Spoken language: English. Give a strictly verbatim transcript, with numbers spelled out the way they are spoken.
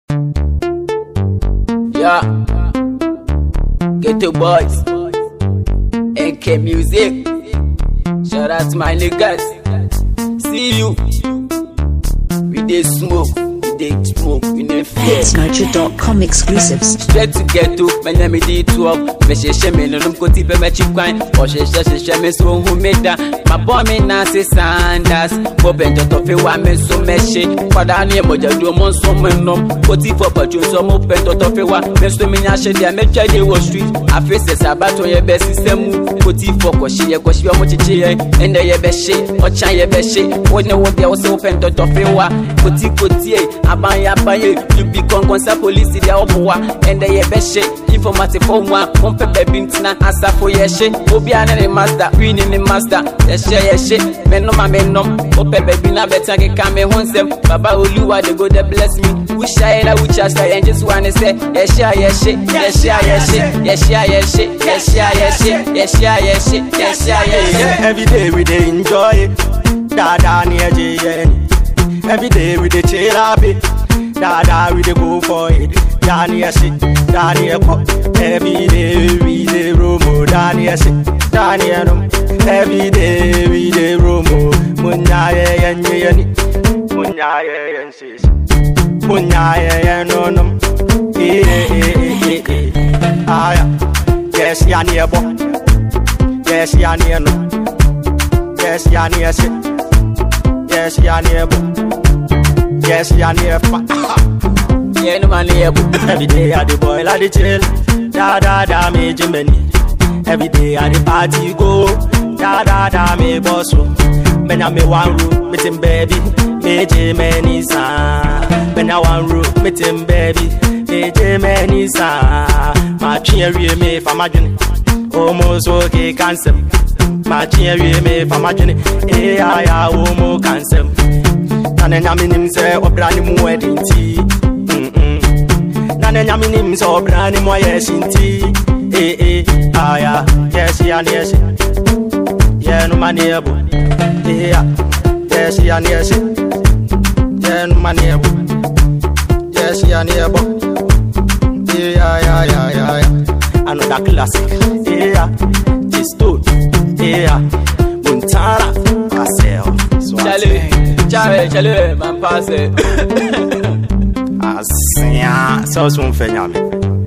Yeah, Ghetto Boys, N K Music. Shout out to my niggas. See you. We dey smoke, we dey smoke, we dey fear. It's Nitro dot com exclusives. Straight to Ghetto, my name is D twelve. Me she she me no ko ti pe me chikwan. O she she she she me so hu me da. My boy me na say Sanders. Mo bento to fe wa me so me she. Pada ni mo jadu mo so me nom. Ko ti for patron so mo bento to fe wa. Me so me nya she dia me twa dey wo street. A face sabato ye be system. Ko ti for ko she ye ko she mo chichi ye. Ende ye be she, o chan ye be she. Wo ne wo dia wo so bento to fe wa. Ko ti ko ti e abanya abanye. You be con con sa police dia obowa. Ende ye be she. Informative for one. Pepe bintina asa for yeshe. Obi ane master, winning the master. Yeshe yeshe, menom a menom. O pepe bina better ke kame honsem. Baba Oluwa de go de bless me. Wish I era which I say and just wanna say yeshe yeshe, yeshe yeshe, yeshe yeshe, yeshe yeshe, yeshe yeshe, yeshe yeshe. Every day we dey enjoy it. Dada ni eje. Every day we dey chill happy. Dada we dey go for it. Dani yeshe, Dani yeko. Every day we dey romo, Dani yeshe, Dani yenom. Every day we dey romo, munya ye yenye yeni, munya ye yense, munya ye yenonom. Eh eh eh eh eh. Ah yeah, yes yani yebo, yes yani yenom, yes yani yeshe, yes yani yebo, yes yani yefa. Yeah, no man here. Every day I the boil, I the chill. Da da da me Jimmy. Every day I the party go. Da da da me boss. When I me one room, meet him baby. Me Jimmy san. When I one room, meet him baby. Me Jimmy san. My cherry me for my journey. Almost okay cancel. My cherry me for my journey. Eh I I almost cancel. And then I mean him say obrani mu wedding tea. Nane nyami ni mso brani mo yesinti. Eh eh ah ya yes ya yes. Yeah no mani ebo. Eh ya yes ya yes. Yeah no mani ebo. Yes ya ebo. Eh ya ya ya ya. Another classic. Eh ya Tisto. Eh ya Montana Paseo. Chale, chale, chale, man passe. Assim, só um fenômeno.